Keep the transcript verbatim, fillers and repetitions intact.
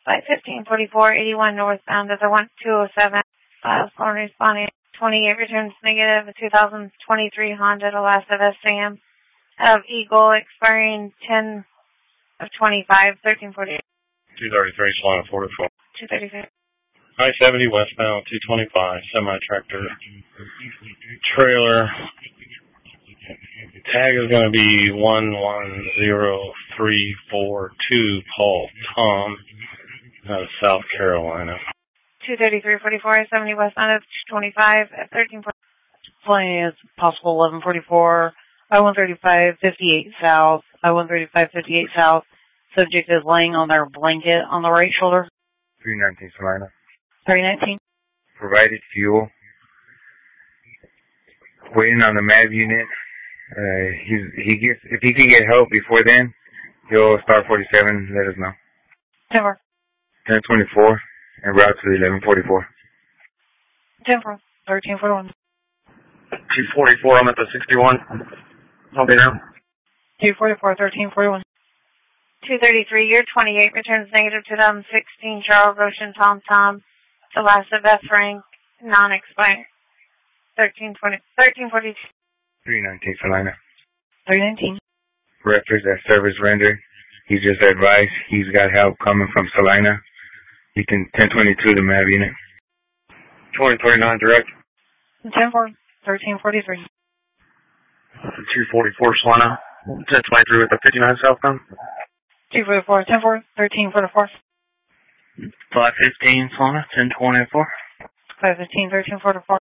five fifteen forty-four eighty-one northbound at the one two oh seven. Files phone responding. twenty-eight returns negative. A two thousand twenty-three Honda Alassa Sam of Eagle expiring ten of twenty-five, thirteen forty-eight. two thirty-three, Solana, forty-four. two thirty-three. I seventy westbound, two twenty-five, semi-tractor trailer. Tag is going to be one one zero three four two, Paul Tom, out of South Carolina. two thirty-three forty-four, I seventy westbound of two twenty-five at thirteen forty. Flying is possible eleven forty-four, I one thirty-five fifty-eight south, I one thirty-five fifty-eight south. Subject is laying on their blanket on the right shoulder. three nineteen Salina. three nineteen. Provided fuel. Waiting on the M A V unit. Uh, he's, he gets, if he can get help before then, he'll start forty-seven, let us know. ten four. ten twenty-four, and route to eleven forty-four. ten four. thirteen forty-one. two forty-four, I'm at the sixty-one. I'll be there. two forty-four, thirteen forty-one. two thirty-three, year twenty-eight, returns negative two thousand sixteen, Charles Ocean, Tom Tom, the last of F rank, non-expired. thirteen twenty, thirteen forty-two. three nineteen Salina. three nineteen. Reference at service render. He just advised he's got help coming from Salina. He can ten twenty-two the M A V unit. twenty twenty-nine direct. ten four, thirteen forty-three. two forty-four Solana, ten twenty-three with the fifty-nine southbound. two forty-four, ten four, thirteen forty-four. five fifteen Solana, ten twenty-four. five fifteen, thirteen forty-four.